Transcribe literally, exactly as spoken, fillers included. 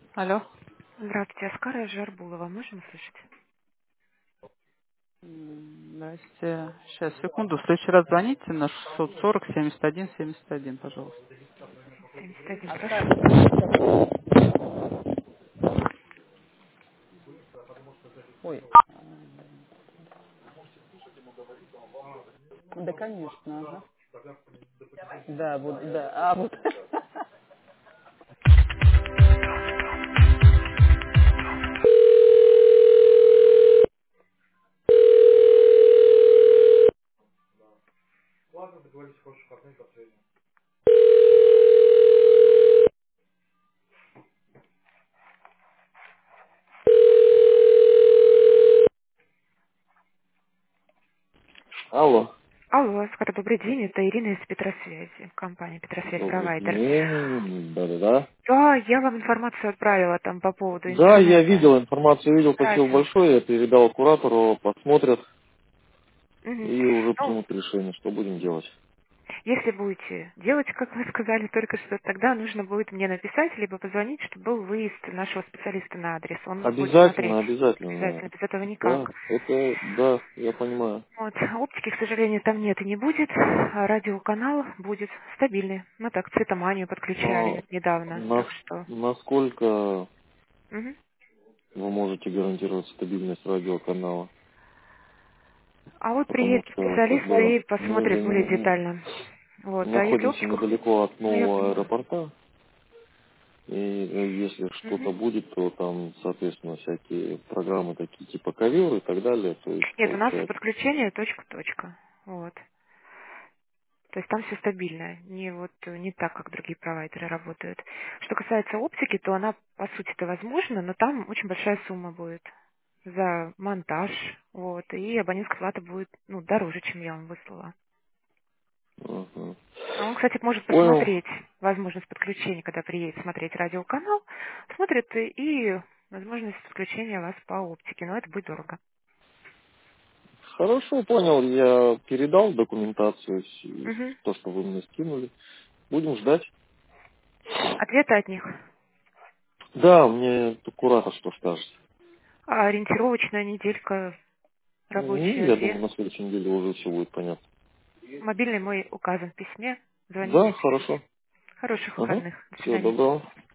Алло. Здравствуйте, Аскара Жарбулова. Можем услышать? М, Здрасте. Сейчас, секунду. В следующий раз звоните на шестьсот сорок семьдесят один семьдесят один, пожалуйста. семьдесят один, Оставь. прошу. Ой. Да, конечно, ага. Да, вот, да. А, вот. Алло. Алло, Аскара, добрый день. Это Ирина из Петросвязи, компания Петросвязь Добрый Провайдер. день. Да-да-да. Да, я вам информацию отправила там по поводу Да, я интернета. видел информацию, видел, спасибо Радио. большое. Я передал куратору, посмотрят Мгм. и уже Ну, примут решение, что будем делать. если будете делать, как вы сказали только что, тогда нужно будет мне написать, либо позвонить, чтобы был выезд нашего специалиста на адрес. Он будет смотреть Обязательно, обязательно. обязательно, без этого никак. Да, это, да, я понимаю. Вот. Оптики, к сожалению, там нет и не будет. А радиоканал будет стабильный. Мы так цветоманию А, подключали недавно. нас, Так что. насколько Мгм. вы можете гарантировать стабильность радиоканала? А вот Потому приедет что как специалист бы и мы посмотрит более м, детально. Вот. А если находимся оптику... недалеко от Ну, я нового понимаю. аэропорта, и э, если что-то Мгм. будет, то там, соответственно, всякие программы такие типа ковер и так далее, то есть Нет, у нас получается. подключение точка-точка. Вот. То есть там все стабильно, не вот э, не так, как другие провайдеры работают. Что касается оптики, то она по сути это возможно, но там очень большая сумма будет за монтаж, вот, и абонентская плата будет ну, дороже, чем я вам выслала. Ага. А он, кстати, может Понял. посмотреть возможность подключения, когда приедет смотреть радиоканал, смотрит и, и возможность подключения вас по оптике, но это будет дорого. Хорошо, понял. Я передал документацию, с- Мгм. то, что вы мне скинули. Будем ждать. Ответы от них. Да, мне куратор что скажет. А ориентировочная неделька, Ну, рабочая я думаю, две. на следующей неделе уже все будет понятно. Мобильный мой указан в письме. Звоните, Да, если хорошо. хотите. Хороших Ага. выходных. До Всего свидания. доброго.